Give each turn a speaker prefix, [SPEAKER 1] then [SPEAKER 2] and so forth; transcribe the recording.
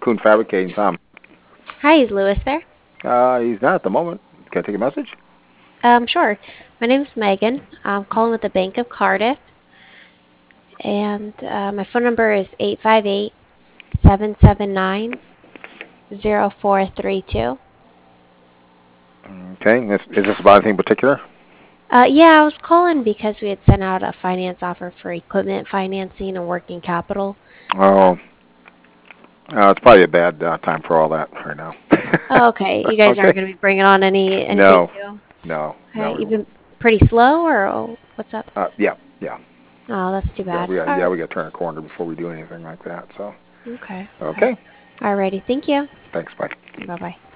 [SPEAKER 1] Coon Fabricating. Tom.
[SPEAKER 2] Hi, is Lewis there?
[SPEAKER 1] He's not at the moment. Can I take a message?
[SPEAKER 2] Sure. My name's Megan. I'm calling with the Bank of Cardiff, and my phone number is 858-779-0432.
[SPEAKER 1] Okay. Is this about anything particular?
[SPEAKER 2] Yeah, I was calling because we had sent out a finance offer for equipment financing and working capital. Uh,
[SPEAKER 1] Oh, it's probably a bad time for all that right now.
[SPEAKER 2] oh, okay. You guys
[SPEAKER 1] Okay.
[SPEAKER 2] aren't going to be bringing on anything
[SPEAKER 1] No,
[SPEAKER 2] new.
[SPEAKER 1] no.
[SPEAKER 2] Okay, you've been pretty slow, or what's up?
[SPEAKER 1] Yeah.
[SPEAKER 2] Oh, that's too
[SPEAKER 1] Yeah,
[SPEAKER 2] bad.
[SPEAKER 1] yeah, we got to turn a corner before we do anything like that. So,
[SPEAKER 2] Okay.
[SPEAKER 1] okay.
[SPEAKER 2] Alrighty. Thank you.
[SPEAKER 1] Thanks. Bye.
[SPEAKER 2] Bye bye.